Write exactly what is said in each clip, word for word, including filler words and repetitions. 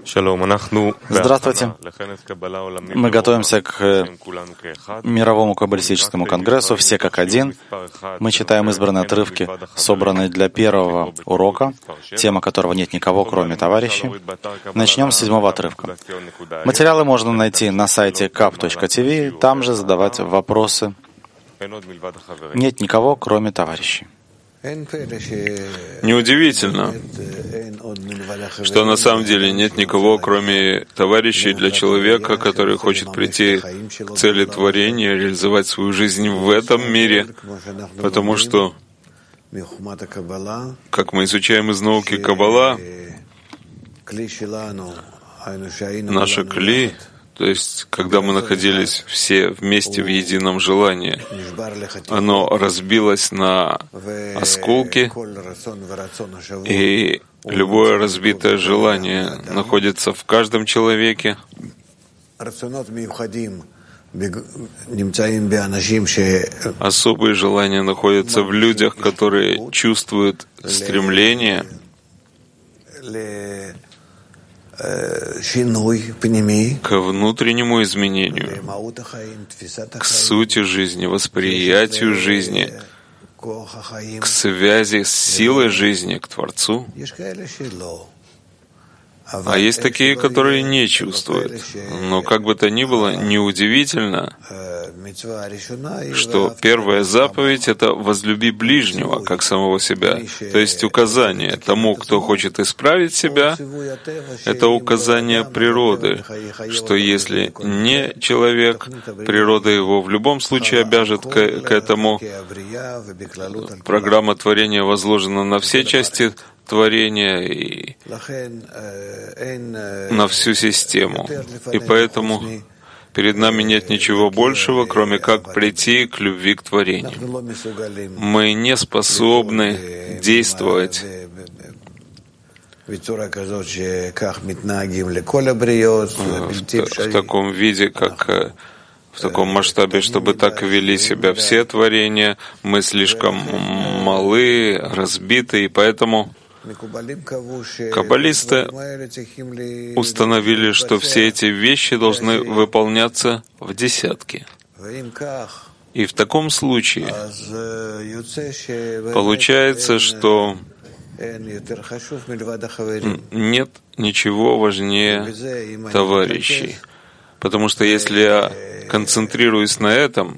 Здравствуйте. Мы готовимся к мировому каббалистическому конгрессу «Все как один». Мы читаем избранные отрывки, собранные для первого урока, тема которого «Нет никого, кроме товарищей». Начнем с седьмого отрывка. Материалы можно найти на сайте кап точка ти ви, там же задавать вопросы. Нет никого, кроме товарищей. Неудивительно, что на самом деле нет никого, кроме товарищей, для человека, который хочет прийти к цели творения, реализовать свою жизнь в этом мире, потому что, как мы изучаем из науки Каббала, наша кли, то есть, когда мы находились все вместе в едином желании, оно разбилось на осколки, и любое разбитое желание находится в каждом человеке. Особые желания находятся в людях, которые чувствуют стремление к внутреннему изменению, к сути жизни, восприятию жизни, к связи с силой жизни, к Творцу. А есть такие, которые не чувствуют. Но как бы то ни было, неудивительно, что первая заповедь — это «возлюби ближнего, как самого себя». То есть указание тому, кто хочет исправить себя, это указание природы, что если не человек, природа его в любом случае обяжет к, к этому. Программа творения возложена на все части творения и на всю систему. И поэтому перед нами нет ничего большего, кроме как прийти к любви к творению. Мы не способны действовать в, в таком виде, как в таком масштабе, чтобы так вели себя все творения. Мы слишком малы, разбиты, и поэтому каббалисты установили, что все эти вещи должны выполняться в десятки. И в таком случае получается, что нет ничего важнее товарищей. Потому что если я концентрируюсь на этом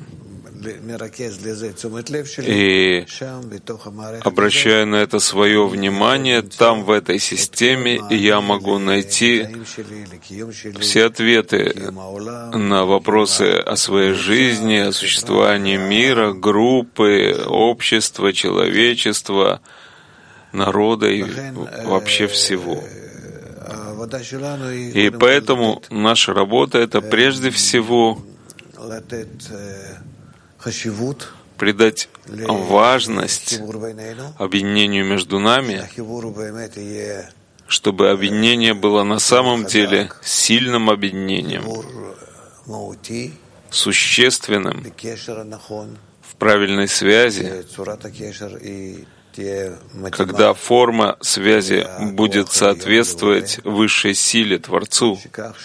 и обращаю на это свое внимание, там, в этой системе, я могу найти все ответы на вопросы о своей жизни, о существовании мира, группы, общества, человечества, народа и вообще всего. И поэтому наша работа — это прежде всего придать важность объединению между нами, чтобы объединение было на самом деле сильным объединением, существенным, в правильной связи, когда форма связи будет соответствовать высшей силе Творцу,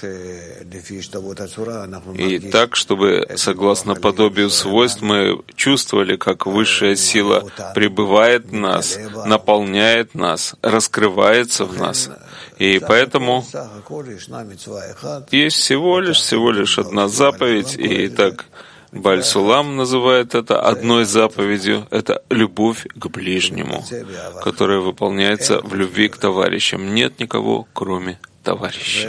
и так, чтобы, согласно подобию свойств, мы чувствовали, как высшая сила пребывает в нас, наполняет нас, раскрывается в нас. И поэтому есть всего лишь, всего лишь одна заповедь, и так Бааль Сулам называет это одной заповедью — это любовь к ближнему, которая выполняется в любви к товарищам. Нет никого, кроме товарищей.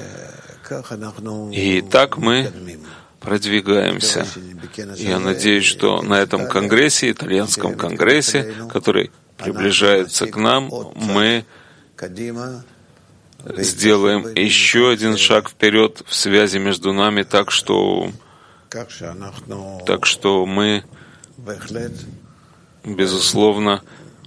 И так мы продвигаемся. Я надеюсь, что на этом конгрессе, итальянском конгрессе, который приближается к нам, мы сделаем еще один шаг вперед в связи между нами, так что Так что мы, безусловно,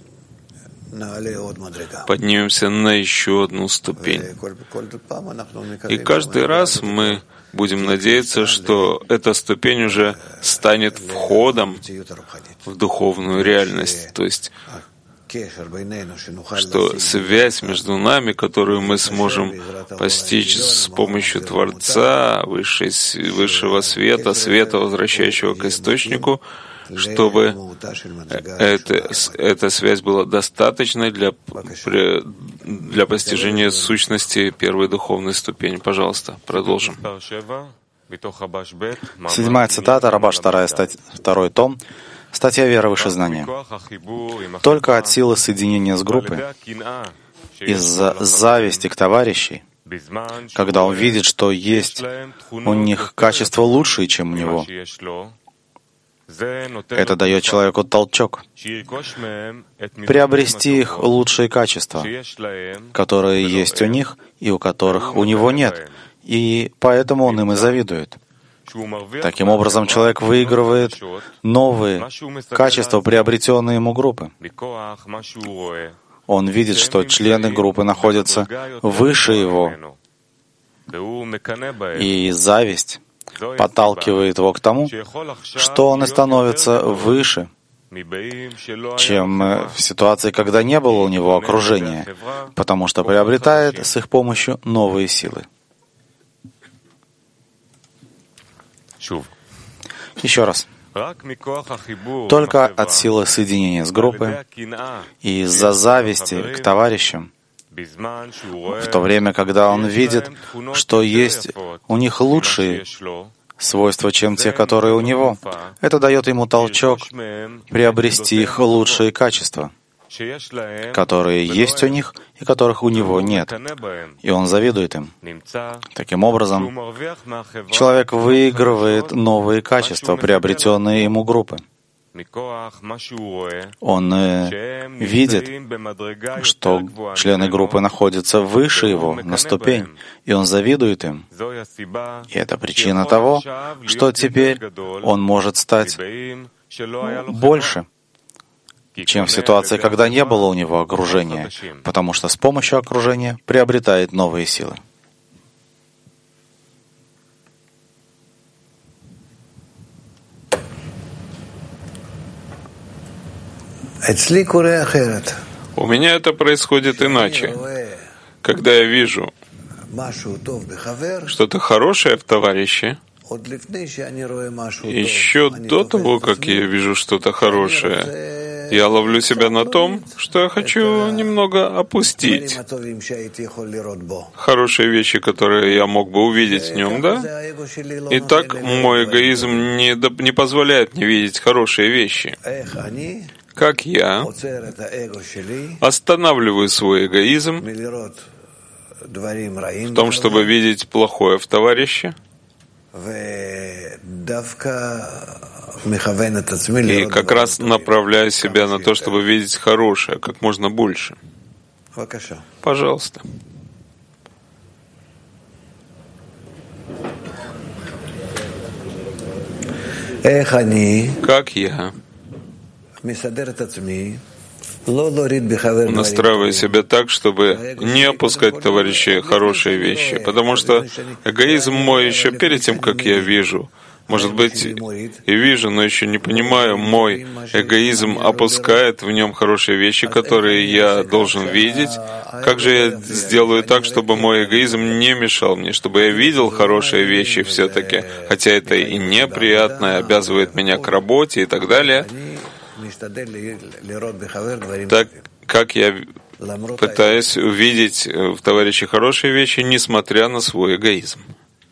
поднимемся на еще одну ступень. И каждый раз мы будем надеяться, что эта ступень уже станет входом в духовную реальность, то есть что связь между нами, которую мы сможем постичь с помощью Творца, высшей, высшего света, света, возвращающего к источнику, чтобы это, эта связь была достаточной для, для постижения сущности первой духовной ступени. Пожалуйста, продолжим. Седьмая цитата, Рабаш, вторая стать, второй том, статья «Вера выше знания». Только от силы соединения с группой, из-за зависти к товарищей, когда он видит, что есть у них качество лучшее, чем у него, это дает человеку толчок приобрести их лучшие качества, которые есть у них и у которых у него нет, и поэтому он им и завидует. Таким образом, человек выигрывает новые качества, приобретенные ему группы. Он видит, что члены группы находятся выше его, и зависть подталкивает его к тому, что он и становится выше, чем в ситуации, когда не было у него окружения, потому что приобретает с их помощью новые силы. Еще раз. Только от силы соединения с группой и из-за зависти к товарищам, в то время, когда он видит, что есть у них лучшие свойства, чем те, которые у него, это дает ему толчок приобрести их лучшие качества, которые есть у них и которых у него нет, и он завидует им. Таким образом, человек выигрывает новые качества, приобретенные ему группы. Он э, видит, что члены группы находятся выше его, на ступень, и он завидует им. И это причина того, что теперь он может стать больше, чем в ситуации, когда не было у него окружения, потому что с помощью окружения приобретает новые силы. У меня это происходит иначе. Когда я вижу что-то хорошее в товарище, еще до того, как я вижу что-то хорошее, я ловлю себя на том, что я хочу немного опустить хорошие вещи, которые я мог бы увидеть в нем, да? И так мой эгоизм не, не позволяет мне видеть хорошие вещи. Как я останавливаю свой эгоизм в том, чтобы видеть плохое в товарище, и как раз направляю себя на то, чтобы видеть хорошее как можно больше. Пожалуйста. Как я настраиваю себя так, чтобы не опускать товарищей хорошие вещи, потому что эгоизм мой еще перед тем, как я вижу, может быть, и вижу, но еще не понимаю, мой эгоизм опускает в нем хорошие вещи, которые я должен видеть. Как же я сделаю так, чтобы мой эгоизм не мешал мне, чтобы я видел хорошие вещи все-таки, хотя это и неприятно, и обязывает меня к работе и так далее. Так как я пытаюсь увидеть в товарище хорошие вещи, несмотря на свой эгоизм.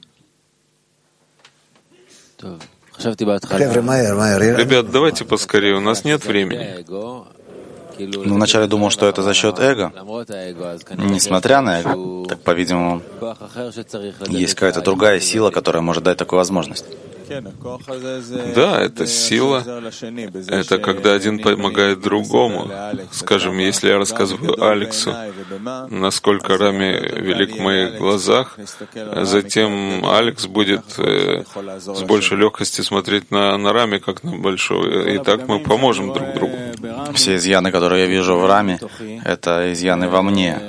Ребят, давайте поскорее, у нас нет времени. Ну, вначале думал, что это за счет эго. Несмотря на эго, так, по-видимому, есть какая-то другая сила, которая может дать такую возможность. Да, это сила. Это когда один помогает другому. Скажем, если я рассказываю Алексу, насколько Рами велик в моих глазах, затем Алекс будет э, с большей легкостью смотреть на, на Рами, как на большого. И так мы поможем друг другу. Все изъяны, которые я вижу в Раме, это изъяны во мне.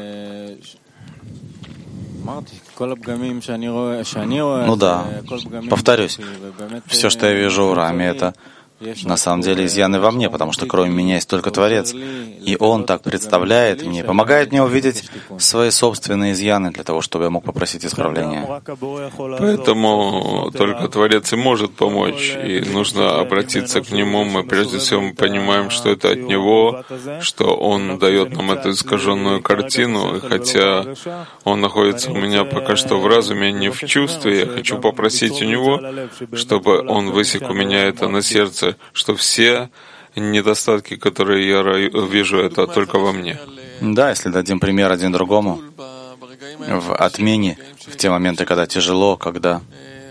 Ну да, повторюсь, все, что я вижу в Раме, это На самом деле изъяны во мне, потому что кроме меня есть только Творец. И Он так представляет мне, помогает мне увидеть свои собственные изъяны для того, чтобы я мог попросить исправления. Поэтому только Творец и может помочь, и нужно обратиться к Нему. Мы прежде всего понимаем, что это от Него, что Он дает нам эту искаженную картину, и хотя Он находится у меня пока что в разуме, не в чувстве, я хочу попросить у Него, чтобы Он высек у меня это на сердце, что все недостатки, которые я вижу, это только во мне. Да, если дадим пример один другому, в отмене, в те моменты, когда тяжело, когда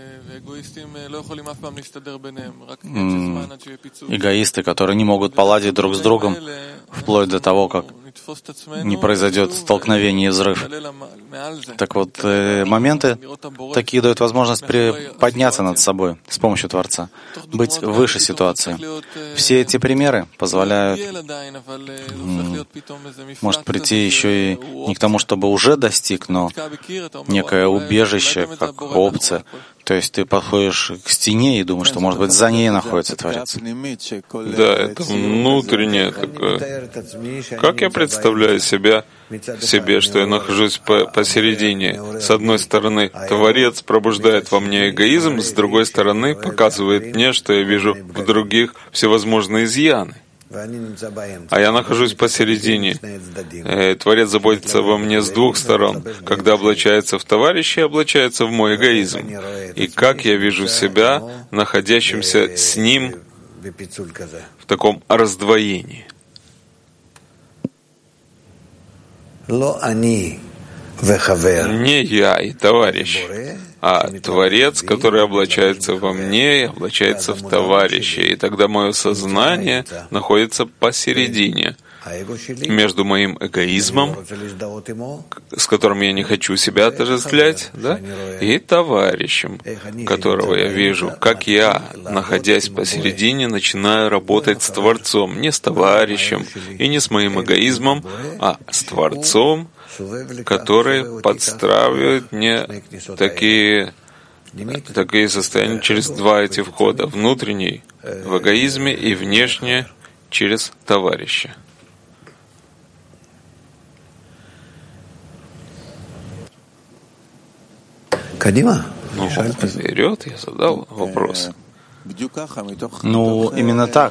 эгоисты, которые не могут поладить друг с другом, вплоть до того, как не произойдет столкновение и взрыв. Так вот, э, моменты такие дают возможность подняться над собой с помощью Творца, быть выше ситуации. Все эти примеры позволяют, м, может прийти еще и не к тому, чтобы уже достиг, но некое убежище, как опция. То есть ты подходишь к стене и думаешь, что, может быть, за ней находится Творец. Да, это внутреннее такое. Как я представляю себя, себе, что я нахожусь по, посередине. С одной стороны, Творец пробуждает во мне эгоизм, с другой стороны, показывает мне, что я вижу в других всевозможные изъяны. А я нахожусь посередине. Творец заботится обо мне с двух сторон. Когда облачается в товарища, облачается в мой эгоизм. И как я вижу себя, находящимся с ним в таком раздвоении. Не я и товарищ, а Творец, который облачается во мне и облачается в товарища. И тогда мое сознание находится посередине, между моим эгоизмом, с которым я не хочу себя отождествлять, да, и товарищем, которого я вижу, как я, находясь посередине, начинаю работать с Творцом, не с товарищем и не с моим эгоизмом, а с Творцом, который подстраивает мне такие, такие состояния через два эти входа, внутренний в эгоизме и внешний через товарища. Ну, вперед, я задал вопрос. Ну, именно так.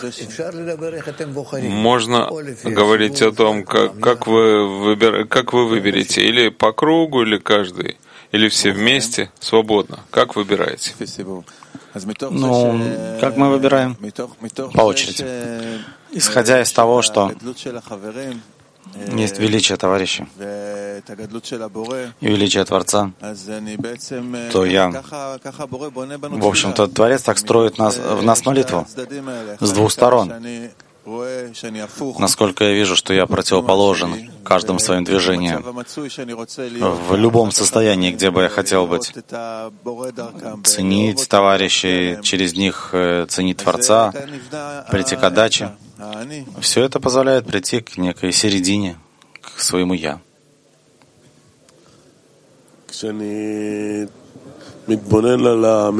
Можно говорить о том, как, как, вы выбер, как вы выберете, или по кругу, или каждый, или все вместе, свободно. Как выбираете? Ну, как мы выбираем? По очереди. Исходя из того, что есть величие товарища и величие Творца, то я, в общем-то, Творец так строит нас, в нас молитву с двух сторон. Насколько я вижу, что я противоположен каждым своим движением, в любом состоянии, где бы я хотел быть, ценить товарищей, через них ценить Творца, прийти к отдаче. Все это позволяет прийти к некой середине, к своему «я». Когда я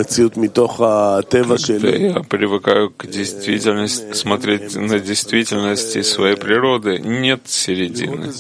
привыкаю к действительности, смотреть на действительность своей природы, нет середины.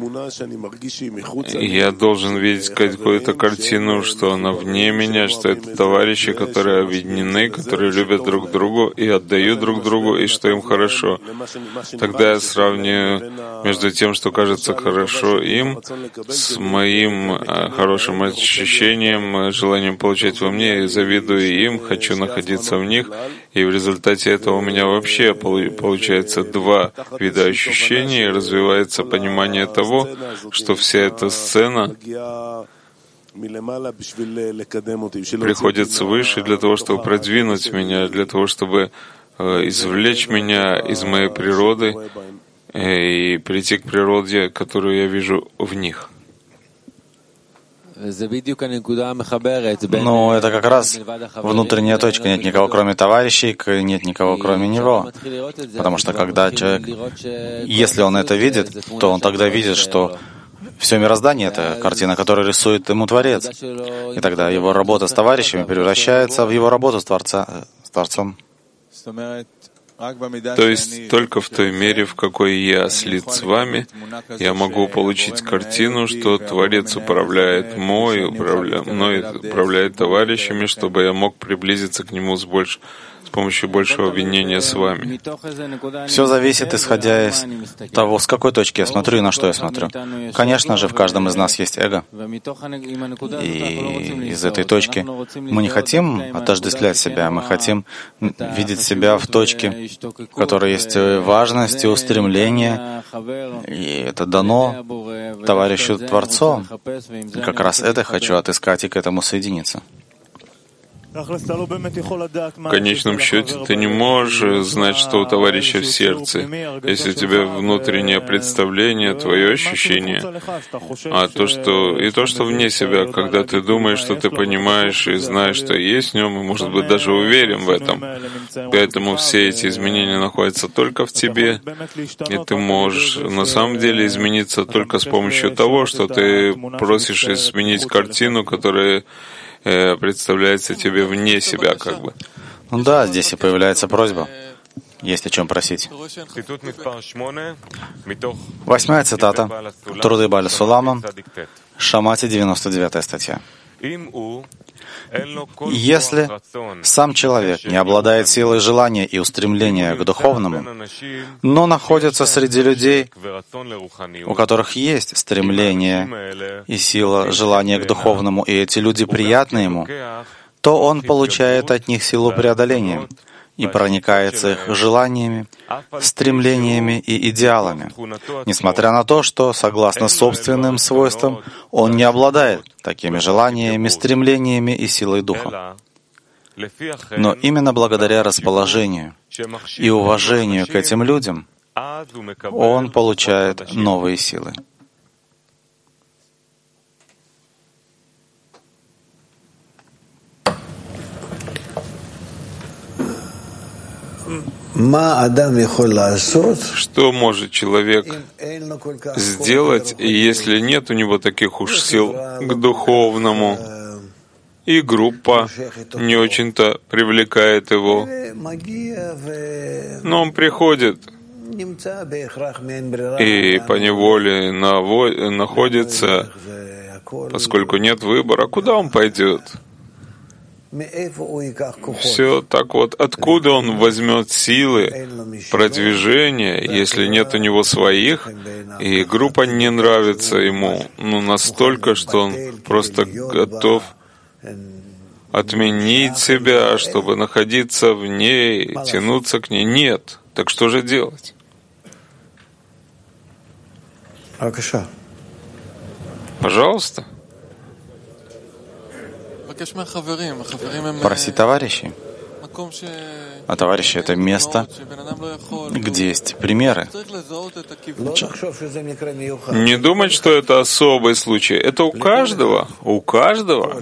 Я должен видеть какую-то картину, что она вне меня, что это товарищи, которые объединены, которые любят друг друга и отдают друг другу, и что им хорошо. Тогда я сравниваю между тем, что кажется хорошо им, с моим хорошим ощущением, желанием получать во мне, и завидую им, хочу находиться в них, и в результате этого у меня вообще получается два вида ощущений, и развивается понимание того, что вся эта сцена приходит свыше для того, чтобы продвинуть меня, для того, чтобы извлечь меня из моей природы и прийти к природе, которую я вижу в них. Ну, это как раз внутренняя точка. Нет никого, кроме товарищей, нет никого, кроме него. Потому что когда человек, если он это видит, то он тогда видит, что все мироздание — это картина, которую рисует ему Творец. И тогда его работа с товарищами превращается в его работу с, Творца, с Творцом. То есть только в той мере, в какой я слит с вами, я могу получить картину, что Творец управляет мной, управля... мной управляет товарищами, чтобы я мог приблизиться к Нему с, больш... с помощью большего объединения с вами. Все зависит, исходя из того, с какой точки я смотрю и на что я смотрю. Конечно же, в каждом из нас есть эго. И из этой точки мы не хотим отождествлять себя, мы хотим видеть себя в точке, в которой есть важность и устремление, и это дано товарищу Творцу. И как раз это хочу отыскать и к этому соединиться. В конечном счете, ты не можешь знать, что у товарища в сердце, если у тебя внутреннее представление, твое ощущение, а то, что и то, что вне себя, когда ты думаешь, что ты понимаешь и знаешь, что есть в нем, и, может быть, даже уверен в этом. Поэтому все эти изменения находятся только в тебе, и ты можешь на самом деле измениться только с помощью того, что ты просишь изменить картину, которая представляется тебе вне себя, как бы. Ну да, здесь и появляется просьба. Есть о чем просить. Восьмая цитата. Труды Бааля Сулама. Шамати, девяносто девятая статья. Если сам человек не обладает силой желания и устремления к духовному, но находится среди людей, у которых есть стремление и сила желания к духовному, и эти люди приятны ему, то он получает от них силу преодоления и проникается их желаниями, стремлениями и идеалами, несмотря на то, что, согласно собственным свойствам, он не обладает такими желаниями, стремлениями и силой духа. Но именно благодаря расположению и уважению к этим людям он получает новые силы. Что может человек сделать, если нет у него таких уж сил к духовному, и группа не очень-то привлекает его, но он приходит и поневоле находится, поскольку нет выбора, куда он пойдет? Все так вот, откуда он возьмет силы продвижения, если нет у него своих, и группа не нравится ему, ну, настолько, что он просто готов отменить себя, чтобы находиться в ней, тянуться к ней? Нет. Так что же делать? Пожалуйста. Просить товарищей. А товарищи — это место, где есть примеры. Не думать, что это особый случай. Это у каждого. У каждого.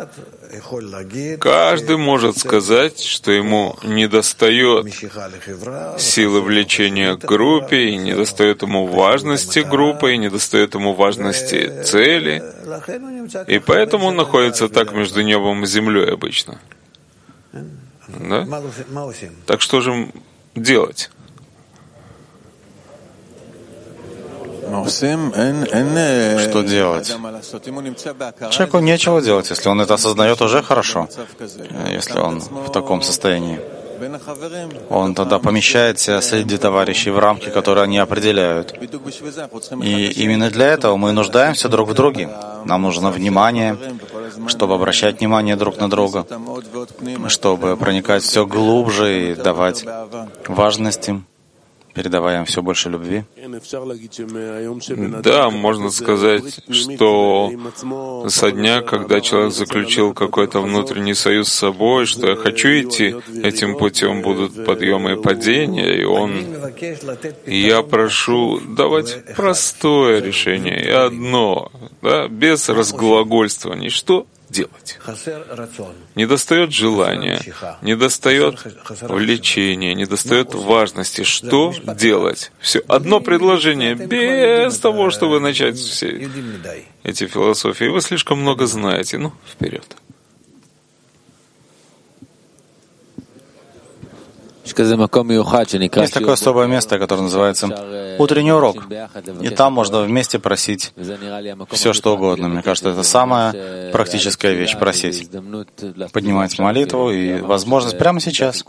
Каждый может сказать, что ему недостает силы влечения к группе, и недостает ему важности группы, и недостает ему важности цели. И поэтому он находится так между небом и землей обычно. Да? Так что же делать? Что делать? Человеку нечего делать, если он это осознает, уже хорошо, если он в таком состоянии. Он тогда помещает себя среди товарищей в рамки, которые они определяют. И именно для этого мы нуждаемся друг в друге. Нам нужно внимание, чтобы обращать внимание друг на друга, чтобы проникать все глубже и давать важность им, передавая им все больше любви. Да, можно сказать, что со дня, когда человек заключил какой-то внутренний союз с собой, что я хочу идти этим путем, будут подъемы и падения, и он, и я прошу давать простое решение, и одно, да, без разглагольствований. Что делать? Недостает желания, недостает влечения, недостает важности. Что делать? Все. Одно предложение, без того, чтобы начать все эти философии. Вы слишком много знаете. Ну, вперед. Есть такое особое место, которое называется утренний урок. И там можно вместе просить все, что угодно. Мне кажется, это самая практическая вещь — просить. Поднимать молитву и возможность прямо сейчас.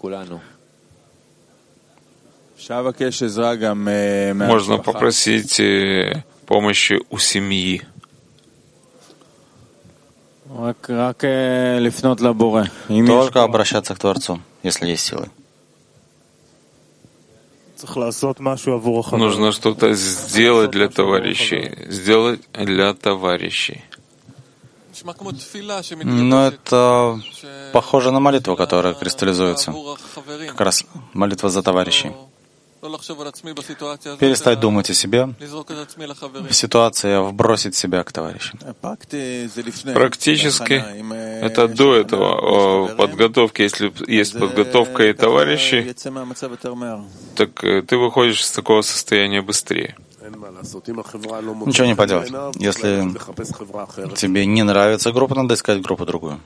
Можно попросить помощи у семьи. Только обращаться к Творцу, если есть силы. Нужно что-то сделать для товарищей. Сделать для товарищей. Но это похоже на молитву, которая кристаллизуется. Как раз молитва за товарищей. Перестать думать о себе в ситуации, вбросить себя к товарищам. Практически это до этого подготовки. Если есть подготовка и товарищи, так ты выходишь из такого состояния быстрее. Ничего не поделать. Если тебе не нравится группа, надо искать группу другую.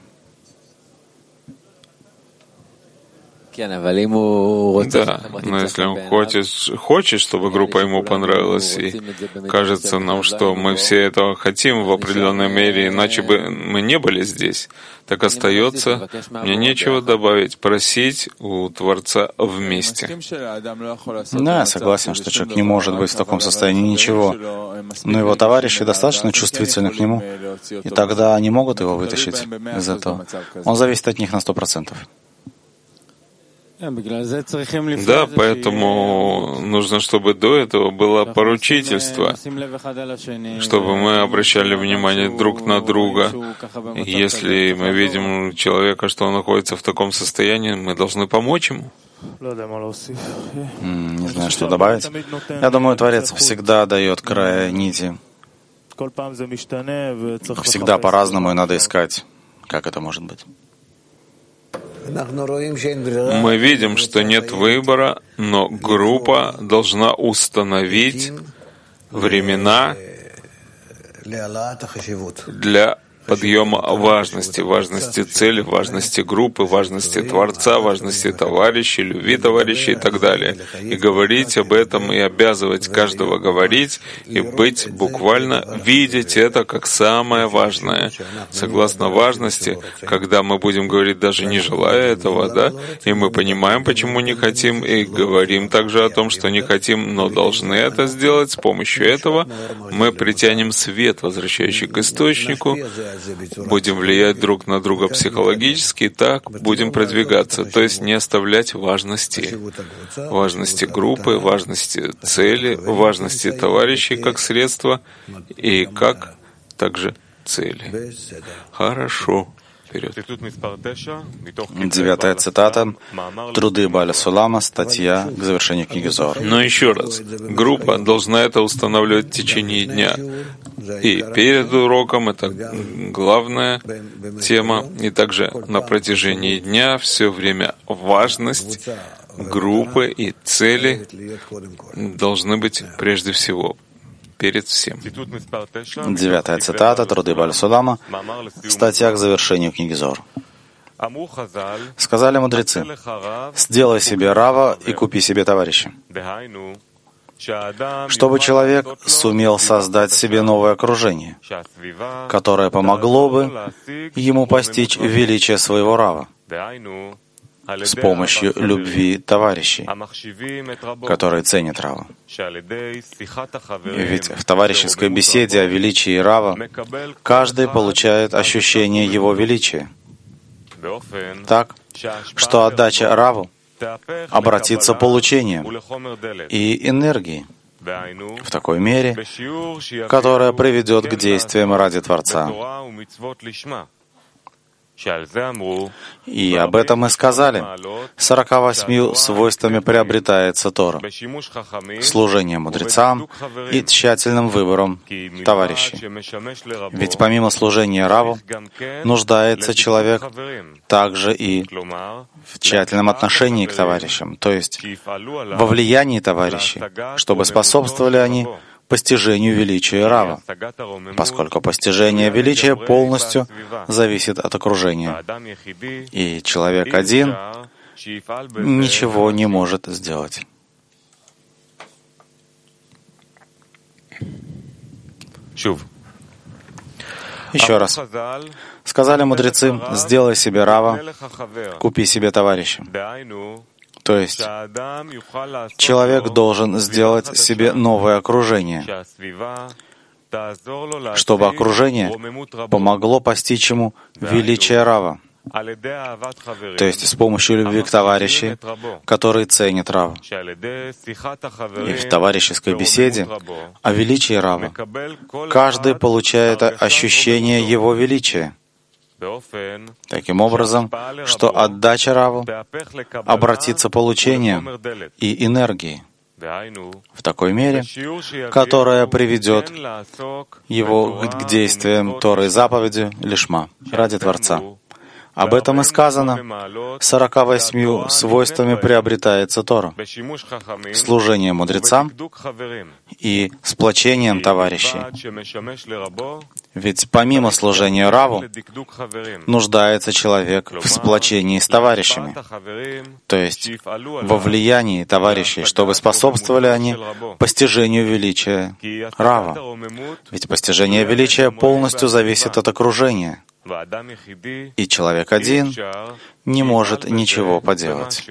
Да, но если он хочет, хочет, чтобы группа ему понравилась, и кажется нам, что мы все этого хотим в определенной мере, иначе бы мы не были здесь, так остается, мне нечего добавить, просить у Творца вместе. Да, я согласен, что человек не может быть в таком состоянии ничего, но его товарищи достаточно чувствительны к нему, и тогда они могут его вытащить из этого. Он зависит от них на сто процентов. Да, поэтому нужно, чтобы до этого было поручительство, чтобы мы обращали внимание друг на друга. Если мы видим человека, что он находится в таком состоянии, мы должны помочь ему. Не знаю, что добавить. Я думаю, Творец всегда дает края нити. Всегда по-разному, и надо искать, как это может быть. Мы видим, что нет выбора, но группа должна установить времена для подъема важности, важности цели, важности группы, важности Творца, важности товарищей, любви товарищей и так далее. И говорить об этом, и обязывать каждого говорить, и быть буквально, видеть это как самое важное. Согласно важности, когда мы будем говорить, даже не желая этого, да, и мы понимаем, почему не хотим, и говорим также о том, что не хотим, но должны это сделать, с помощью этого мы притянем свет, возвращающий к источнику, будем влиять друг на друга психологически, и так будем продвигаться, то есть не оставлять важности, важности группы, важности цели, важности товарищей как средства и как также цели. Хорошо. Вперед. Девятая цитата. Труды Бааля Сулама, статья к завершению книги Зоар. Но еще раз, группа должна это устанавливать в течение дня. И перед уроком это главная тема, и также на протяжении дня все время важность группы и цели должны быть прежде всего. Перед всем. Девятая цитата, труды Бааля Сулама, статья к завершению книги Зоар. Сказали мудрецы: «Сделай себе рава и купи себе товарища». Чтобы человек сумел создать себе новое окружение, которое помогло бы ему постичь величие своего рава с помощью любви товарищей, которые ценят рава. Ведь в товарищеской беседе о величии рава каждый получает ощущение его величия, так, что отдача раву обратится получением и энергией в такой мере, которая приведет к действиям ради Творца. И об этом мы сказали. Сорока восьмью свойствами приобретается Тора: служение мудрецам и тщательным выбором товарищей. Ведь помимо служения раву нуждается человек также и в тщательном отношении к товарищам, то есть во влиянии товарищей, чтобы способствовали они постижению величия рава, поскольку постижение величия полностью зависит от окружения. И человек один ничего не может сделать. Еще раз. Сказали мудрецы, сделай себе рава, купи себе товарища. То есть человек должен сделать себе новое окружение, чтобы окружение помогло постичь ему величие рава. То есть с помощью любви к товарищу, который ценит рава. И в товарищеской беседе о величии рава каждый получает ощущение его величия. Таким образом, что отдача раву обратится получением и энергией в такой мере, которая приведет его к действиям Торы и заповеди лишма ради Творца. Об этом и сказано, сорока восьмью свойствами приобретается Тора. Служение мудрецам и сплочением товарищей. Ведь помимо служения раву, нуждается человек в сплочении с товарищами, то есть во влиянии товарищей, чтобы способствовали они постижению величия рава. Ведь постижение величия полностью зависит от окружения. И человек один не может ничего поделать.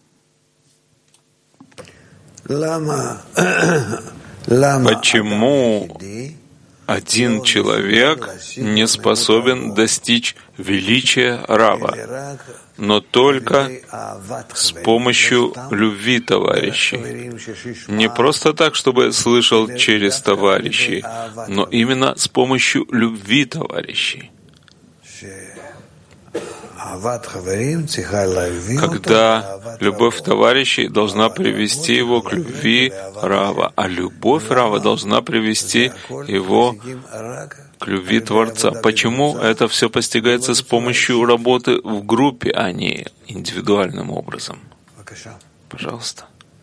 Почему один человек не способен достичь величия рава, но только с помощью любви товарищей? Не просто так, чтобы слышал через товарищей, но именно с помощью любви товарищей. Когда любовь товарищей должна привести его к любви рава, а любовь рава должна привести его к любви Творца. Почему это все постигается с помощью работы в группе, а не индивидуальным образом? Пожалуйста.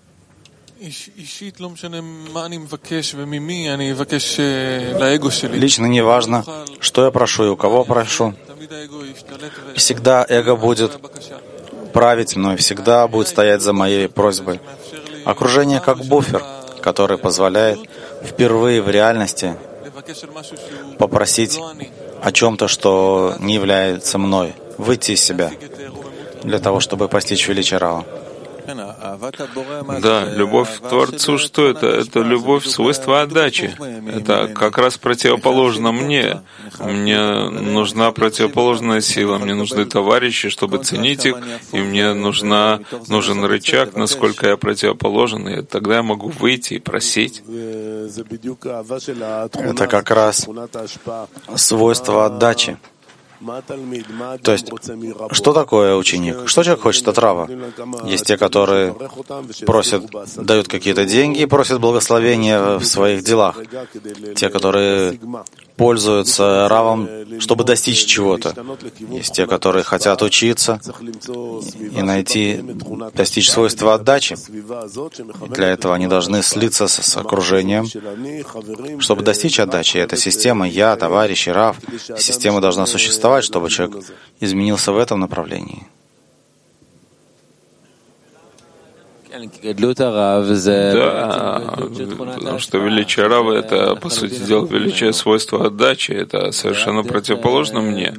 Лично не важно, что я прошу и у кого прошу. Всегда эго будет править мной, всегда будет стоять за моей просьбой. Окружение как буфер, который позволяет впервые в реальности попросить о чем-то, что не является мной, выйти из себя для того, чтобы постичь величие рава. Да, любовь к Творцу, что это? Это любовь, свойство отдачи. Это как раз противоположно мне. Мне нужна противоположная сила, мне нужны товарищи, чтобы ценить их, и мне нужна, нужен рычаг, насколько я противоположен, и тогда я могу выйти и просить. Это как раз свойство отдачи. То есть, что такое ученик? Что человек хочет от рава? Есть те, которые просят, дают какие-то деньги и просят благословения в своих делах. Те, которые пользуются равом, чтобы достичь чего-то. Есть те, которые хотят учиться и найти, достичь свойства отдачи. И для этого они должны слиться с, с окружением, чтобы достичь отдачи. Эта система «я», «товарищ» и «рав», система должна существовать, чтобы человек изменился в этом направлении. Да, потому что величие рава — это, по сути дела, величие свойства отдачи, это совершенно противоположно мне.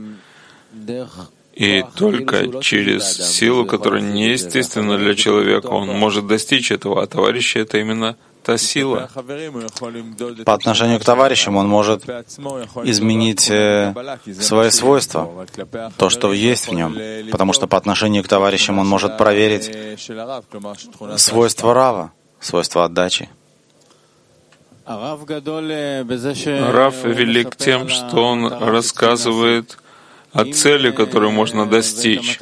И только через силу, которая неестественна для человека, он может достичь этого, а товарищи — это именно та сила. По отношению к товарищам он может изменить свои свойства, то, что есть в нем, потому что по отношению к товарищам он может проверить свойства рава, свойства отдачи. Рав велик тем, что он рассказывает о цели, которую можно достичь.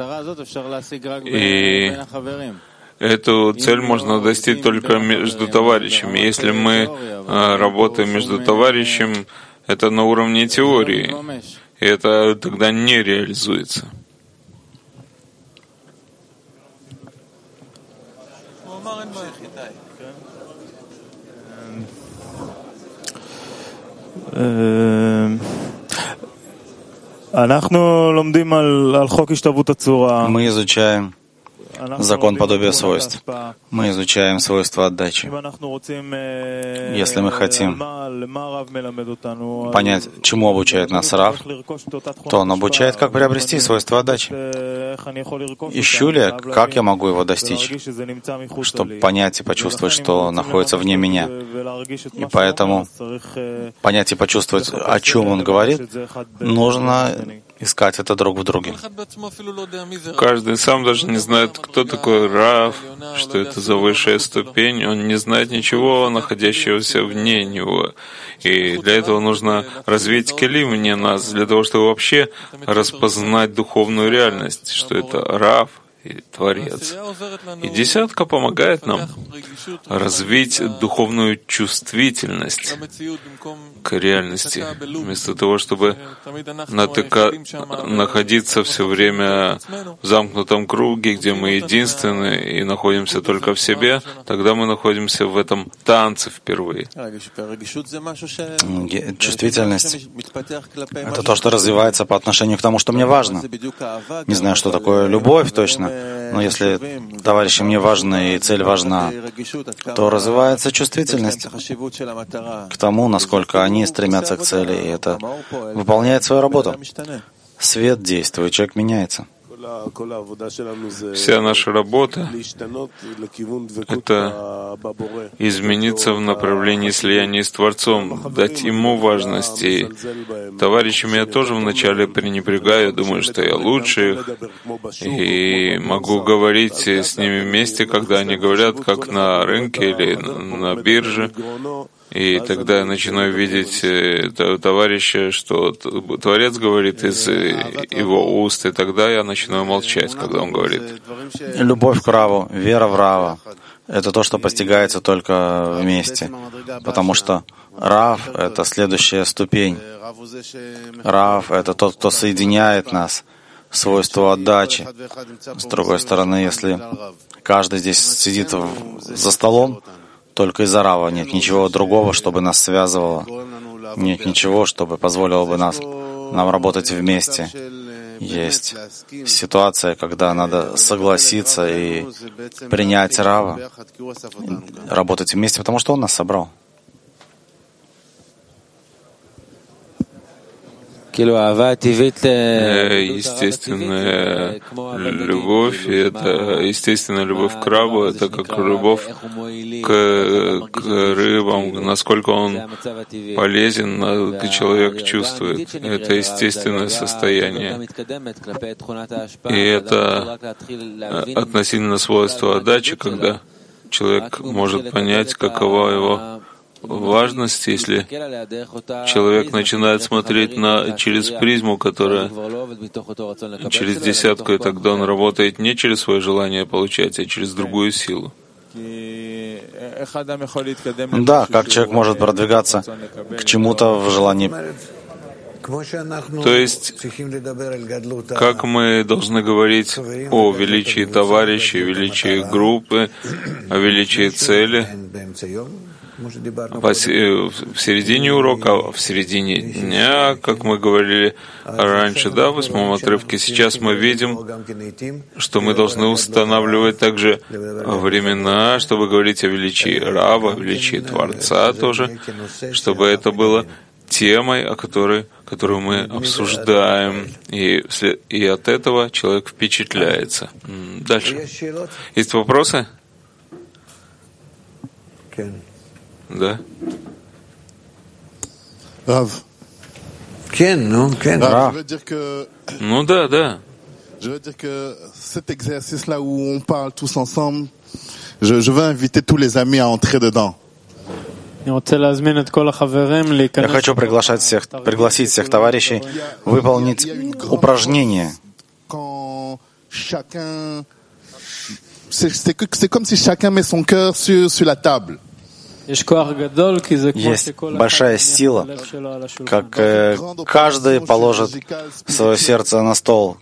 И эту цель можно достичь только между товарищами. Если мы работаем между товарищем, это на уровне теории, и это тогда не реализуется. Мы изучаем закон подобия свойств. Мы изучаем свойства отдачи. Если мы хотим понять, чему обучает нас Рав, то он обучает, как приобрести свойства отдачи. Ищу ли, как я могу его достичь, чтобы понять и почувствовать, что находится вне меня. И поэтому понять и почувствовать, о чем он говорит, нужно искать это друг в друге. Каждый сам даже не знает, кто такой Рав, что это за высшая ступень. Он не знает ничего, находящегося вне него. И для этого нужно развить келим вне нас, для того, чтобы вообще распознать духовную реальность, что это Рав и Творец. И десятка помогает нам развить духовную чувствительность к реальности, вместо того, чтобы натыка... находиться все время в замкнутом круге, где мы единственны и находимся только в себе, тогда мы находимся в этом танце впервые. Чувствительность — это то, что развивается по отношению к тому, что мне важно. Не знаю, что такое любовь точно, но если товарищи мне важны и цель важна, то развивается чувствительность к тому, насколько они стремятся к цели, и это выполняет свою работу. Свет действует, человек меняется. Вся наша работа — это измениться в направлении слияния с Творцом, дать Ему важности. Товарищами я тоже вначале пренебрегаю, думаю, что я лучше их, и могу говорить с ними вместе, когда они говорят, как на рынке или на бирже. И тогда я начинаю видеть товарища, что Творец говорит из его уст, и тогда я начинаю молчать, когда он говорит. Любовь к Раву, вера в Рава — это то, что постигается только вместе, потому что Рав — это следующая ступень. Рав — это тот, кто соединяет нас, свойство отдачи. С другой стороны, если каждый здесь сидит за столом, только из-за Рава, нет ничего другого, чтобы нас связывало, нет ничего, чтобы позволило бы нас, нам работать вместе. Есть ситуация, когда надо согласиться и принять Рава, работать вместе, потому что он нас собрал. Естественная любовь, это естественная любовь к Раву, это как любовь к, к рыбам, насколько он полезен, человек чувствует. Это естественное состояние. И это относительно свойства отдачи, когда человек может понять, какова его важность, если человек начинает смотреть на, через призму, которая через десятку, и тогда он работает не через свое желание получать, а через другую силу. Да, как человек может продвигаться к чему-то в желании. То есть, как мы должны говорить о величии товарищей, величии группы, о величии цели, в середине урока, в середине дня, как мы говорили раньше, да, в восьмом отрывке, сейчас мы видим, что мы должны устанавливать также времена, чтобы говорить о величии Рава, о величии Творца тоже, чтобы это было темой, о которой, которую мы обсуждаем, и, и от этого человек впечатляется. Дальше. Есть вопросы? Да? Рав. Рав. Ну да, да. Je veux dire que cet exercice-là où on parle tous ensemble, je, je veux inviter tous les amis à entrer dedans. Я хочу приглашать всех, пригласить всех товарищей выполнить упражнение. C'est comme si chacun met son cœur sur, sur la table. Есть большая сила, как э, каждый положит свое сердце на стол.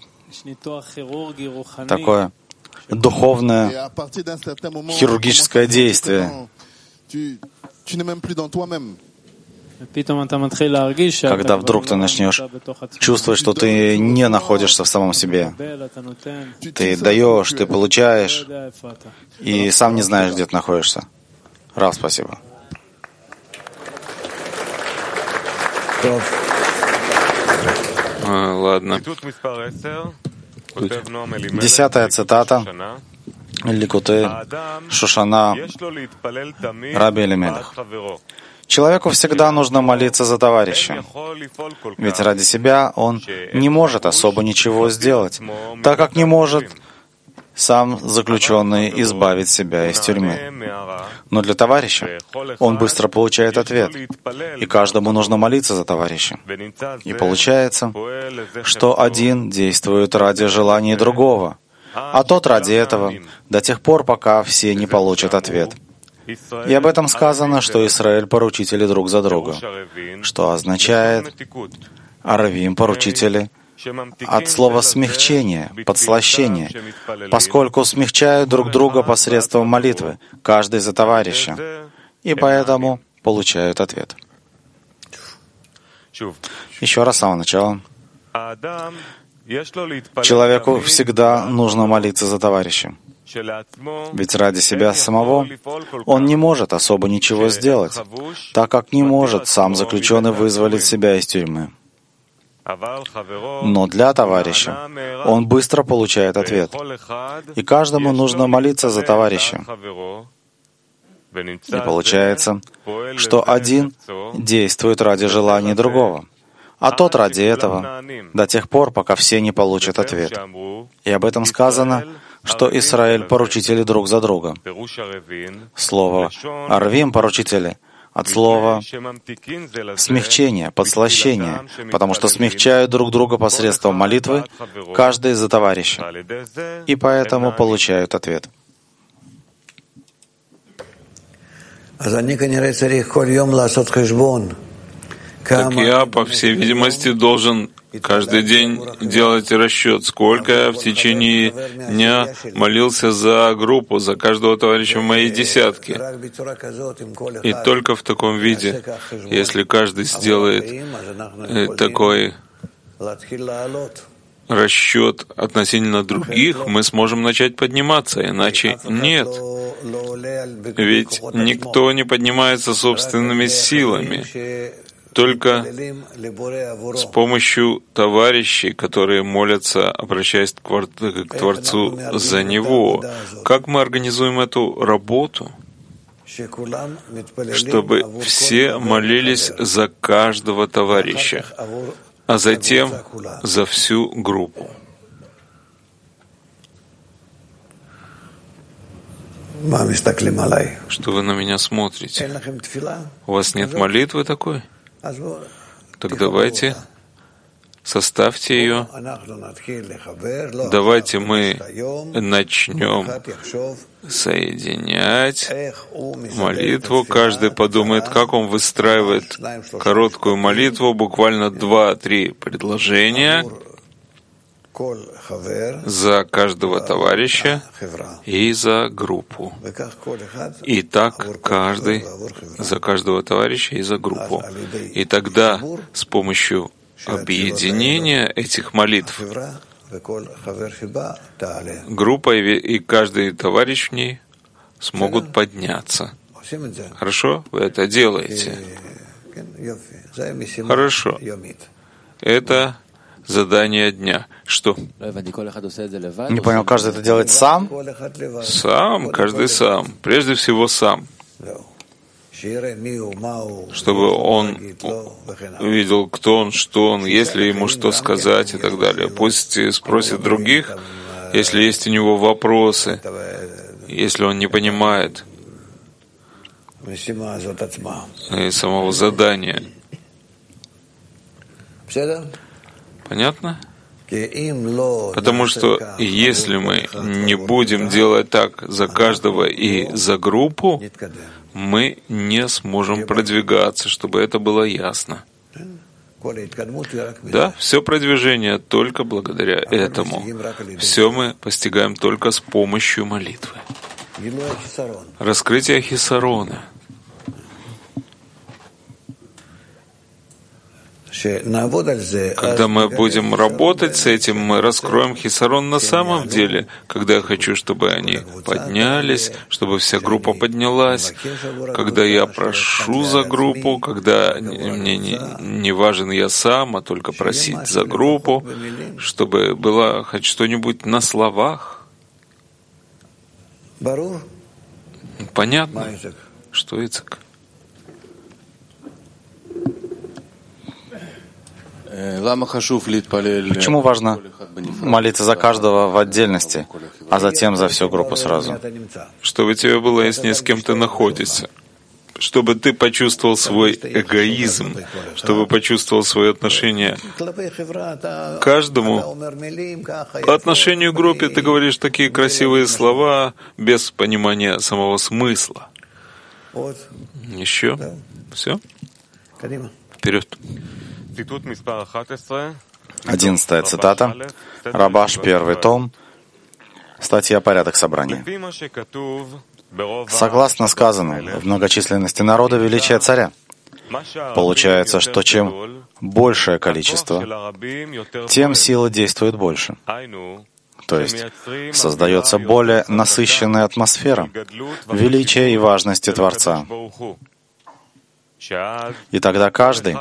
Такое духовное хирургическое действие. Когда вдруг ты начнешь чувствовать, что ты не находишься в самом себе, ты даешь, ты получаешь, и сам не знаешь, где ты находишься. Рав, спасибо. А, ладно. Десятая цитата. Ликутей Шушана Раби Элимелех. Человеку всегда нужно молиться за товарища, ведь ради себя он не может особо ничего сделать, так как не может сам заключенный избавить себя из тюрьмы. Но для товарища он быстро получает ответ, и каждому нужно молиться за товарища. И получается, что один действует ради желаний другого, а тот ради этого, до тех пор, пока все не получат ответ. И об этом сказано, что Израиль поручители друг за друга, что означает «Аравим» — поручители, от слова «смягчение», «подслащение», поскольку смягчают друг друга посредством молитвы, каждый за товарища, и поэтому получают ответ. Еще раз с самого начала. Человеку всегда нужно молиться за товарища. Ведь ради себя самого он не может особо ничего сделать, так как не может сам заключенный вызволить себя из тюрьмы. Но для товарища он быстро получает ответ, и каждому нужно молиться за товарища. И получается, что один действует ради желаний другого, а тот ради этого, до тех пор, пока все не получат ответ. И об этом сказано, что Израиль поручители друг за друга. Слово «арвим» — поручители от слова смягчение, подслащение, потому что смягчают друг друга посредством молитвы, каждый за товарища, и поэтому получают ответ. Так я, по всей видимости, должен каждый день делать расчет, сколько я в течение дня молился за группу, за каждого товарища в моей десятке. И только в таком виде, если каждый сделает такой расчет относительно других, мы сможем начать подниматься, иначе нет. Ведь никто не поднимается собственными силами. Только с помощью товарищей, которые молятся, обращаясь к Творцу за него. Как мы организуем эту работу? Чтобы все молились за каждого товарища, а затем за всю группу. Что вы на меня смотрите? У вас нет молитвы такой? Так давайте составьте ее. Давайте мы начнем соединять молитву. Каждый подумает, как он выстраивает короткую молитву, буквально два-три предложения за каждого товарища и за группу. И так каждый за каждого товарища и за группу. И тогда с помощью объединения этих молитв группа и каждый товарищ в ней смогут подняться. Хорошо? Вы это делаете. Хорошо. Это задание дня. Что? Не понял, каждый это делает сам? Сам, каждый сам. Прежде всего сам. Чтобы он видел, кто он, что он, есть ли ему что сказать и так далее. Пусть спросит других, если есть у него вопросы, если он не понимает и самого задания. Понятно? Потому что если мы не будем делать так за каждого и за группу, мы не сможем продвигаться, чтобы это было ясно. Да, все продвижение только благодаря этому. Все мы постигаем только с помощью молитвы. Раскрытие Хисарона. Когда мы будем работать с этим, мы раскроем хисарон на самом деле. Когда я хочу, чтобы они поднялись, чтобы вся группа поднялась, когда я прошу за группу, когда мне не, не важен я сам, а только просить за группу, чтобы было хоть что-нибудь на словах. Понятно, что Ицхак? Почему важно молиться за каждого в отдельности, а затем за всю группу сразу? Чтобы тебе было яснее, с кем ты находишься. Чтобы ты почувствовал свой эгоизм, чтобы почувствовал свое отношение к каждому. По отношению к группе ты говоришь такие красивые слова без понимания самого смысла. Еще? Все? Вперед. Одиннадцатая цитата. Рабаш, первый том. Статья «Порядок собрания». Согласно сказанному, в многочисленности народа величие царя. Получается, что чем большее количество, тем сила действует больше. То есть создается более насыщенная атмосфера величия и важности Творца. И тогда каждый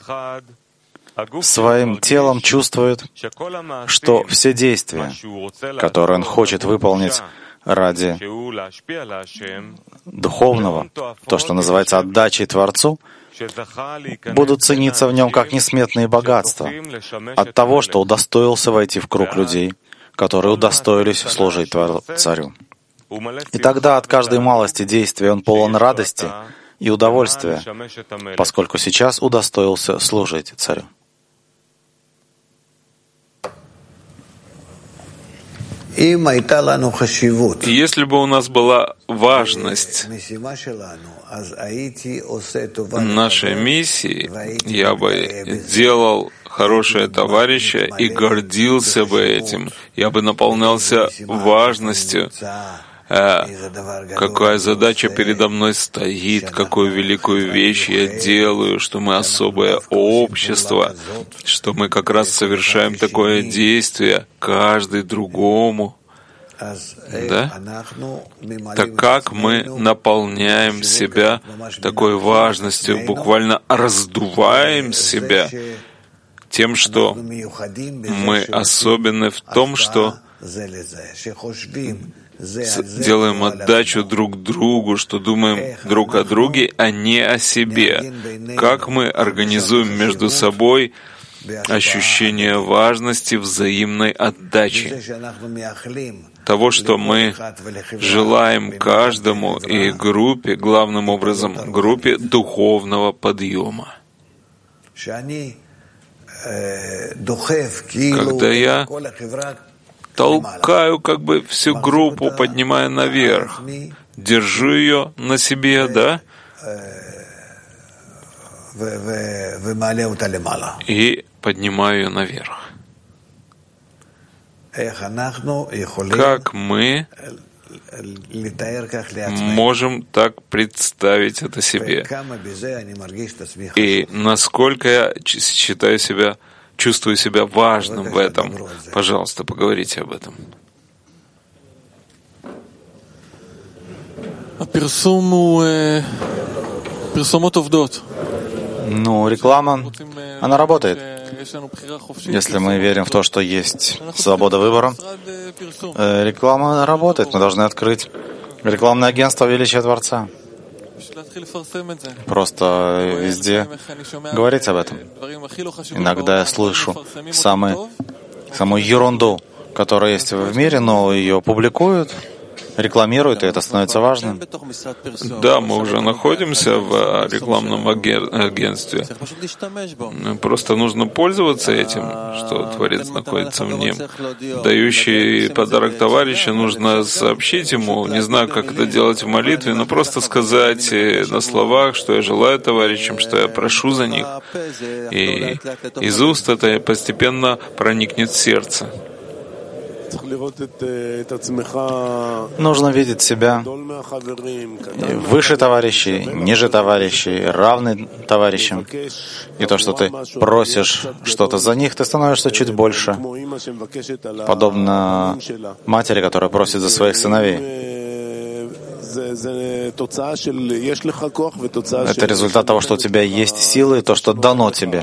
своим телом чувствует, что все действия, которые он хочет выполнить ради духовного, то, что называется отдачей Творцу, будут цениться в нем как несметные богатства от того, что удостоился войти в круг людей, которые удостоились служить Царю. И тогда от каждой малости действия он полон радости и удовольствия, поскольку сейчас удостоился служить Царю. Если бы у нас была важность нашей миссии, я бы делал хорошее товарища и гордился бы этим. Я бы наполнялся важностью, какая задача передо мной стоит, какую великую вещь я делаю, что мы особое общество, что мы как раз совершаем такое действие, каждый другому. Да? Так как мы наполняем себя такой важностью, буквально раздуваем себя тем, что мы особенны в том, что делаем отдачу друг другу, что думаем друг о друге, а не о себе. Как мы организуем между собой ощущение важности взаимной отдачи, того, что мы желаем каждому и группе, главным образом группе духовного подъема. Когда я толкаю как бы всю группу, поднимая наверх, держу ее на себе, да, и поднимаю ее наверх. Как мы можем так представить это себе? И насколько я считаю себя, чувствую себя важным в этом? Пожалуйста, поговорите об этом. Ну, реклама, она работает. Если мы верим в то, что есть свобода выбора, реклама работает. Мы должны открыть рекламное агентство величия Творца. Просто везде говорить об этом. Иногда я слышу самую, самую ерунду, которая есть в мире, но ее публикуют, рекламируют, и это становится важным. Да, мы уже находимся в рекламном агентстве. Просто нужно пользоваться этим, что Творец находится в нем. Дающий подарок товарища, нужно сообщить ему, не знаю, как это делать в молитве, но просто сказать на словах, что я желаю товарищам, что я прошу за них. И из уст это постепенно проникнет в сердце. Нужно видеть себя выше товарищей, ниже товарищей, равный товарищам. И то, что ты просишь что-то за них, ты становишься чуть больше, подобно матери, которая просит за своих сыновей. Это результат того, что у тебя есть силы, и то, что дано тебе.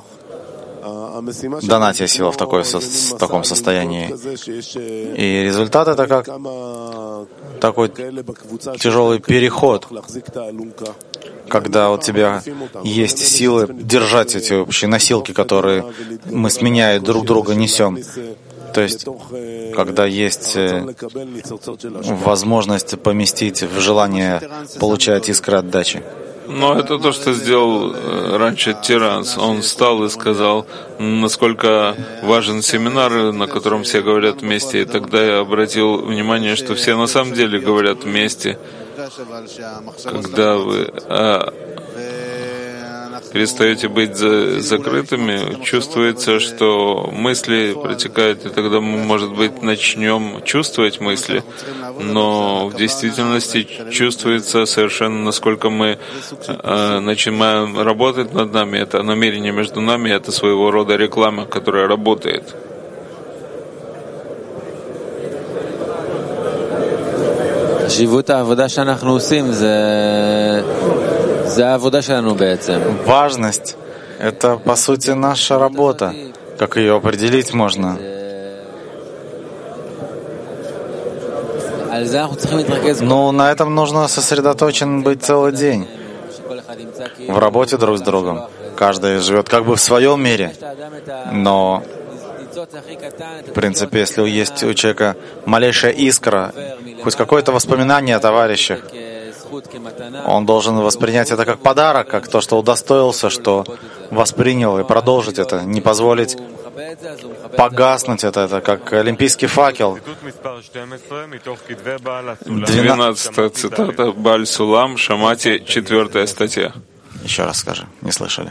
Дана тебе сила в, такой, в таком состоянии. И результат — это как такой тяжелый переход, когда у тебя есть силы держать эти общие носилки, которые мы, сменяя друг друга, несем. То есть, когда есть возможность поместить в желание получать искры отдачи. Но это то, что сделал раньше Тиранс. Он встал и сказал, насколько важен семинар, на котором все говорят вместе. И тогда я обратил внимание, что все на самом деле говорят вместе. Когда вы а, перестаете быть за, закрытыми, чувствуется, что мысли протекают, и тогда мы, может быть, начнем чувствовать мысли, но в действительности чувствуется совершенно, насколько мы э, начинаем работать над нами. Это намерение между нами, это своего рода реклама, которая работает. Важность — это, по сути, наша работа. Как ее определить можно? Ну, на этом нужно сосредоточен быть целый день. В работе друг с другом. Каждый живет как бы в своем мире. Но, в принципе, если есть у человека малейшая искра, хоть какое-то воспоминание о товарищах, он должен воспринять это как подарок, как то, что удостоился, что воспринял, и продолжить это, не позволить погаснуть это, это как олимпийский факел. Двенадцатая цитата Бааль Сулам, Шамати, четвертая статья. Еще раз скажи, не слышали.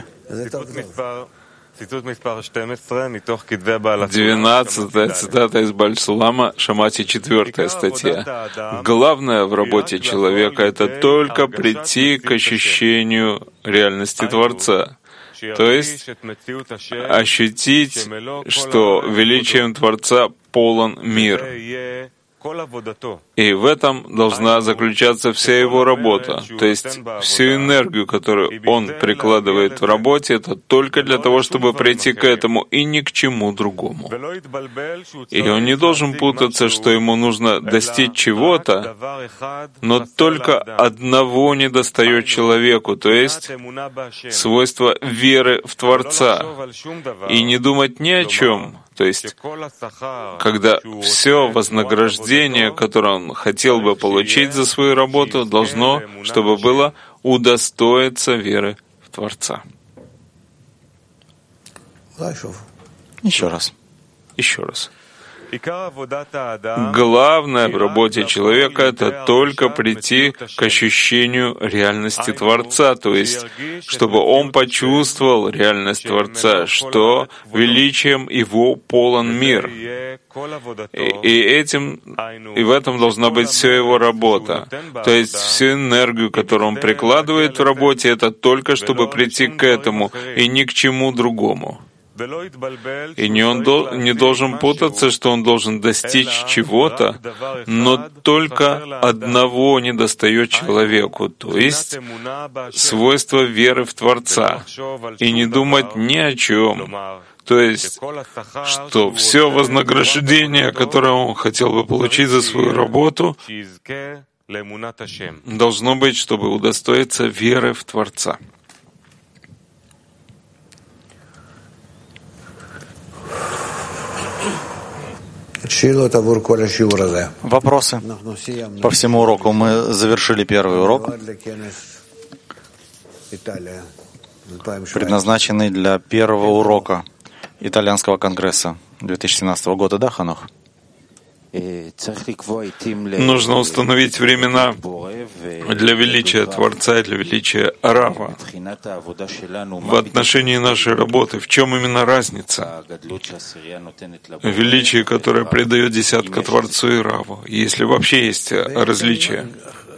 Двенадцатая цитата из Бааль Сулама, Шамати, четвертая статья. Главное в работе человека — это только прийти к ощущению реальности Творца. То есть ощутить, что величием Творца полон мир. И в этом должна заключаться вся его работа. То есть всю энергию, которую он прикладывает в работе, это только для того, чтобы прийти к этому и ни к чему другому. И он не должен путаться, что ему нужно достичь чего-то, но только одного недостает человеку, то есть свойство веры в Творца. И не думать ни о чем. То есть, когда все вознаграждение, которое он хотел бы получить за свою работу, должно, чтобы было, удостоиться веры в Творца. Еще раз. Еще раз. Главное в работе человека — это только прийти к ощущению реальности Творца, то есть, чтобы он почувствовал реальность Творца, что величием его полон мир. И, и этим, и в этом должна быть вся его работа. То есть всю энергию, которую он прикладывает в работе, это только чтобы прийти к этому и ни к чему другому. И не он до, не должен путаться, что он должен достичь чего-то, но только одного недостает человеку, то есть свойство веры в Творца, и не думать ни о чем. То есть, что все вознаграждение, которое он хотел бы получить за свою работу, должно быть, чтобы удостоиться веры в Творца. Вопросы по всему уроку. Мы завершили первый урок, предназначенный для первого урока итальянского конгресса две тысячи семнадцатого года, да, Ханох? Нужно установить времена для величия Творца и для величия Рава. В отношении нашей работы, в чем именно разница? Величие, которое придает десятка Творцу и Раву, если вообще есть различия.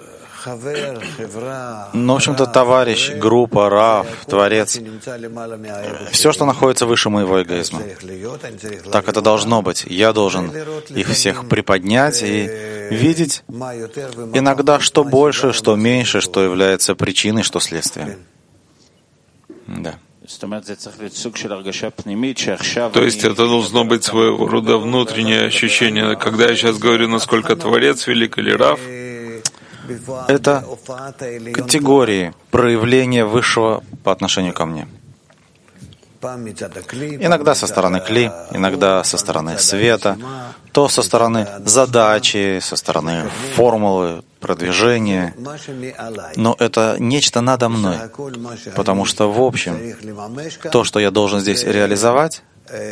Ну, в общем-то, товарищ, группа, Рав, Творец, все, что находится выше моего эгоизма. Так это должно быть. Я должен их всех приподнять и видеть иногда, что больше, что меньше, что является причиной, что следствием. Да. То есть это должно быть своего рода внутреннее ощущение. Когда я сейчас говорю, насколько Творец велик или Рав, это категории проявления высшего по отношению ко мне. Иногда со стороны кли, иногда со стороны света, то со стороны задачи, со стороны формулы, продвижения. Но это нечто надо мной, потому что в общем то, что я должен здесь реализовать,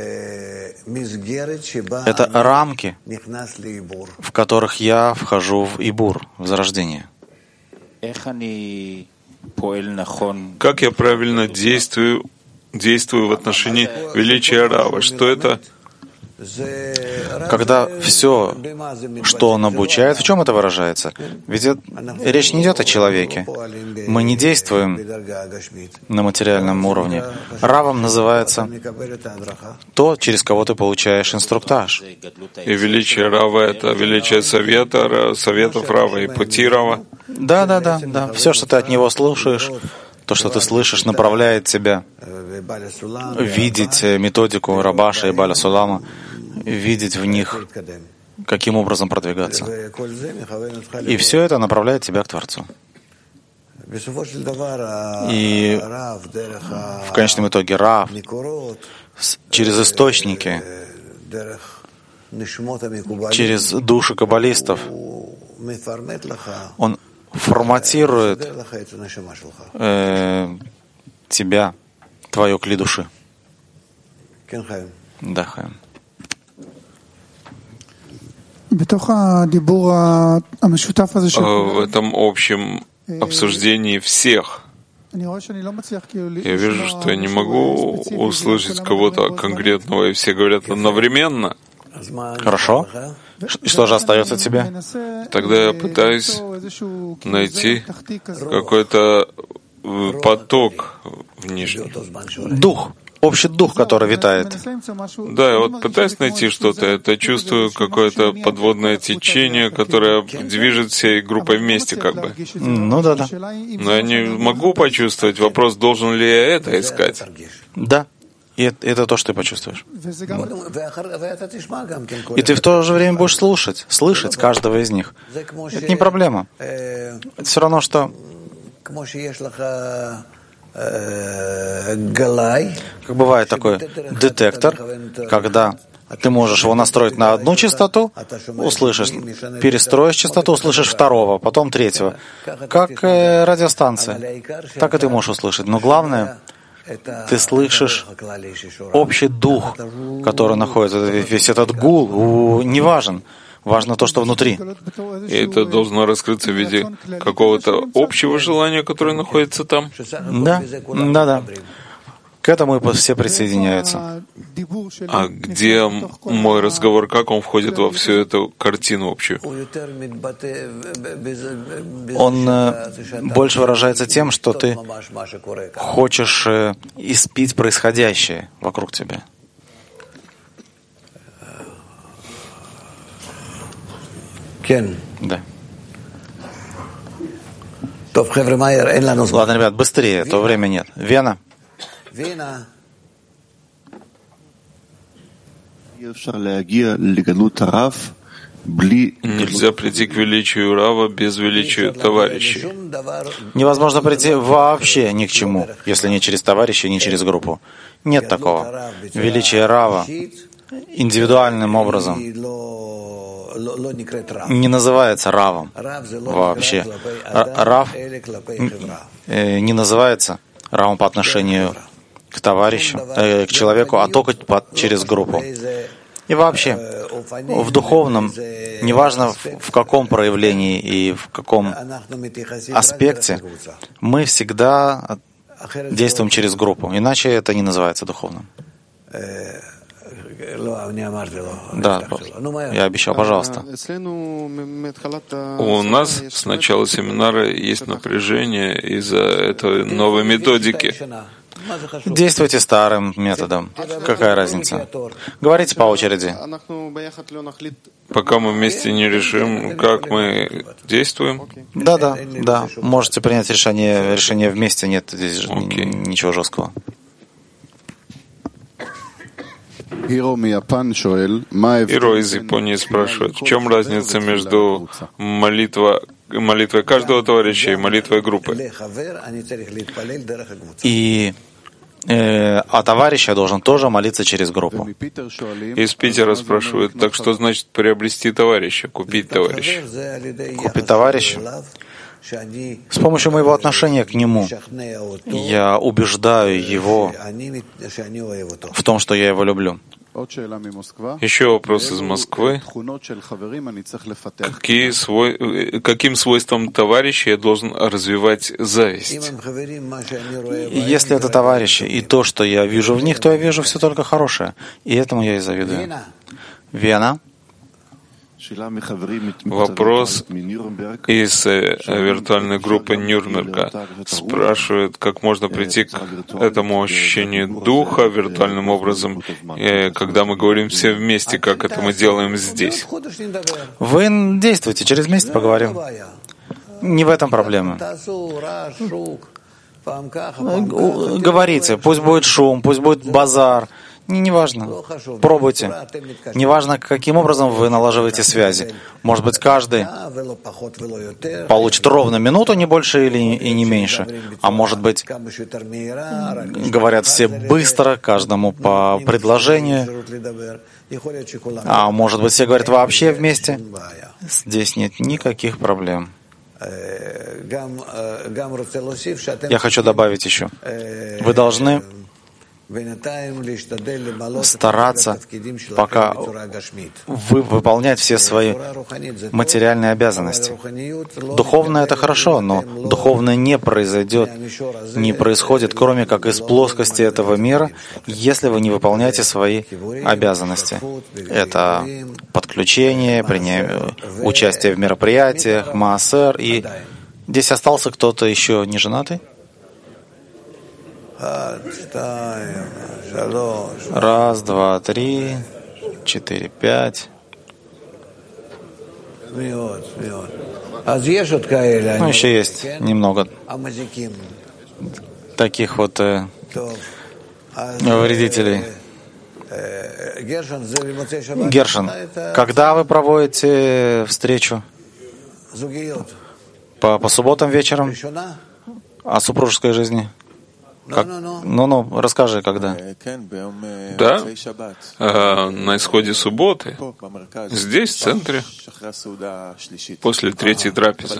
это рамки, в которых я вхожу в Ибур, в зарождение. Как я правильно действую, действую в отношении величия Рава? Что это? Когда все, что он обучает, в чем это выражается? Ведь это, речь не идет о человеке. Мы не действуем на материальном уровне. Равом называется то, через кого ты получаешь инструктаж. И величие Рава — это величие совета, советов Рава и пути Рава. Да, да, да, да. Все, что ты от него слушаешь, то, что ты слышишь, направляет тебя видеть методику Рабаша и Баля Сулама, видеть в них, каким образом продвигаться. И все это направляет тебя к Творцу. И в конечном итоге Рав через источники, через души каббалистов, он форматирует э, тебя, твое кли души. Да, Хаим. В этом общем обсуждении всех я вижу, что я не могу услышать кого-то конкретного, и все говорят одновременно. Хорошо. И что же остается тебе? Тогда я пытаюсь найти какой-то поток в нижнем. Дух. Общий дух, который витает. Да, я вот пытаюсь найти что-то. Это чувствую какое-то подводное течение, которое движет всей группой вместе, как бы. Ну да, да. Но я не могу почувствовать. Вопрос, должен ли я это искать? Да. И это, это то, что ты почувствуешь. И ты в то же время будешь слушать, слышать каждого из них. Это не проблема. Это все равно, что как бывает такой детектор, когда ты можешь его настроить на одну частоту, услышишь, перестроишь частоту, услышишь второго, потом третьего. Как э, радиостанция. Так и ты можешь услышать. Но главное, ты слышишь общий дух, который находится, весь этот гул, не важен. Важно то, что внутри. И это должно раскрыться в виде какого-то общего желания, которое находится там. Да, да, да. К этому и все присоединяются. А где мой разговор, как он входит во всю эту картину общую? Он больше выражается тем, что ты хочешь испить происходящее вокруг тебя. Да. Ладно, ребят, быстрее, то время нет. Вена. Нельзя прийти к величию Рава без величия товарищей. Невозможно прийти вообще ни к чему, если не через товарищей, не через группу. Нет такого. Величие Рава индивидуальным образом не называется Равом вообще. Рав не называется Равом по отношению к товарищу, э, к человеку, а только под, через группу. И вообще, в духовном, неважно в каком проявлении и в каком аспекте, мы всегда действуем через группу, иначе это не называется духовным. Да, я обещал, пожалуйста. У нас с начала семинара есть напряжение из-за этой новой методики. Действуйте старым методом. Какая разница? Говорите по очереди. Пока мы вместе не решим, как мы действуем. Да, да, да. Можете принять решение, решение вместе, нет здесь okay. ничего жесткого. Иро из Японии спрашивает, в чем разница между молитва, молитвой каждого товарища и молитвой группы? И э, а товарищ я должен тоже молиться через группу. Из Питера спрашивают, так что значит приобрести товарища, купить товарища? Купить товарища? С помощью моего отношения к нему я убеждаю его в том, что я его люблю. Еще вопрос из Москвы. Какие свой... Каким свойством товарища я должен развивать зависть? Если это товарищи и то, что я вижу в них, то я вижу все только хорошее. И этому я и завидую. Вена. Вопрос из виртуальной группы Нюрнберга. Спрашивает, как можно прийти к этому ощущению духа виртуальным образом, когда мы говорим все вместе, как это мы делаем здесь. Вы действуйте, через месяц поговорим. Не в этом проблема. Говорите, пусть будет шум, пусть будет базар. Неважно. Пробуйте. Неважно, каким образом вы налаживаете связи. Может быть, каждый получит ровно минуту, не больше или и не меньше. А может быть, говорят все быстро, каждому по предложению. А может быть, все говорят вообще вместе. Здесь нет никаких проблем. Я хочу добавить еще. Вы должны стараться, пока вы выполнять все свои материальные обязанности. Духовное — это хорошо, но духовное не произойдет, не происходит, кроме как из плоскости этого мира, если вы не выполняете свои обязанности. Это подключение, принятие, участие в мероприятиях, маасер. И здесь остался кто-то еще не женатый? Раз, два, три, четыре, пять. Ну, еще есть немного таких вот э, вредителей. Гершин, когда вы проводите встречу? По, по субботам вечером? О супружеской жизни? Как? Ну-ну, расскажи, когда. Да, а, на исходе субботы, здесь, в центре, после третьей трапезы.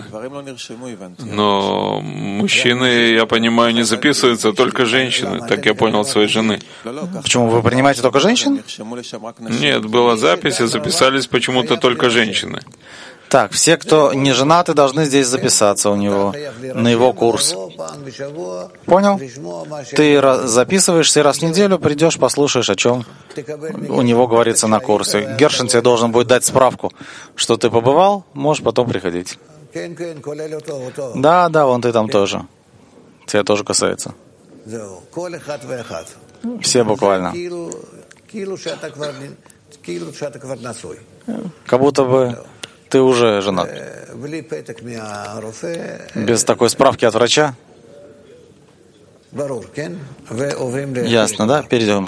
Но мужчины, я понимаю, не записываются, только женщины. Так я понял от своей жены. Почему, вы принимаете только женщин? Нет, была запись, и записались почему-то только женщины. Так, все, кто не женаты, должны здесь записаться у него, на его курс. Понял? Ты записываешься, и раз в неделю придешь, послушаешь, о чем у него говорится на курсе. Гершин тебе должен будет дать справку, что ты побывал, можешь потом приходить. Да, да, вон ты там тоже. Тебя тоже касается. Все буквально. Как будто бы ты уже женат. Без такой справки от врача? Ясно, да? Перейдем